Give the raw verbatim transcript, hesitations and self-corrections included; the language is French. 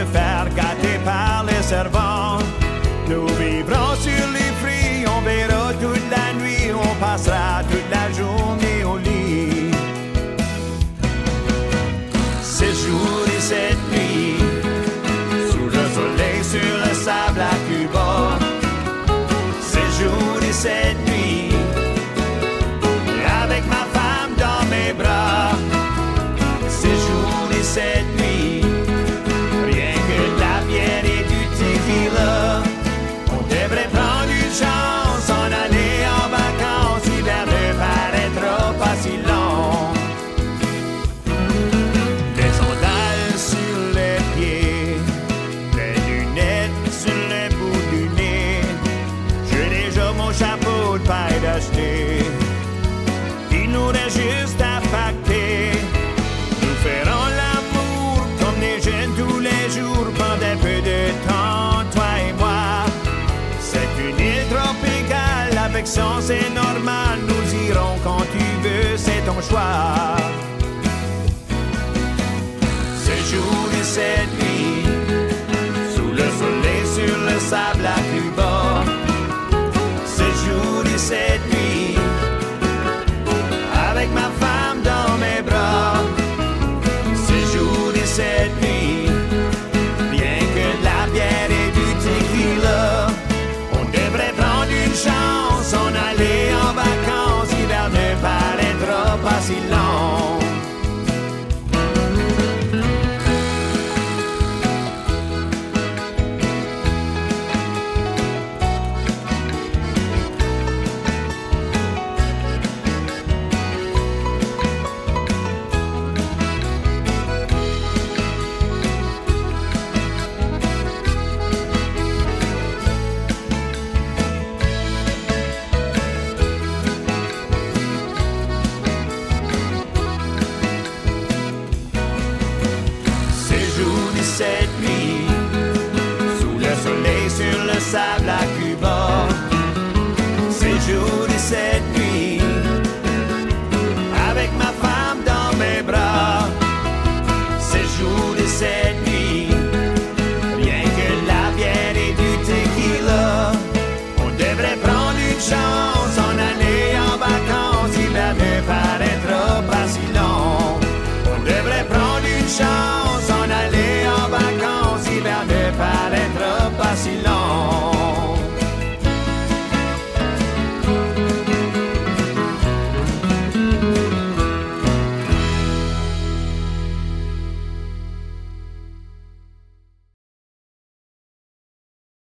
se faire gâter par les servants. Nous vivrons sur les fruits, on verra toute la nuit, on passera toute la journée au lit. Ces jours et cette nuit, sous le soleil, sur le sable à Cuba. Ces jours et cette nuit, avec ma femme dans mes bras. Ces jours et cette nuit, rien que de la bière et du tequila. On devrait prendre une chance, en aller en vacances. L'hiver ne paraîtra pas si long. Des sandales sur les pieds, des lunettes sur le bout du nez. J'ai déjà mon chapeau de paille d'acheter. Il nous reste juste à pacter. Nous ferons l'amour comme des jeunes tous les jours pendant peu de temps, toi et moi. C'est une île tropicale avec son c'est normal. Nous irons quand tu veux, c'est ton choix. Ces jours et cette nuit, sous le soleil, sur le sable à Cuba. Ces jours et cette nuit, avec ma femme dans mes bras. Ces jours et cette nuit, rien que de la bière et du tequila. On devrait prendre une chance, en aller en vacances. L'hiver ne paraîtra pas si long. Cette nuit, sous le soleil, sur le sable à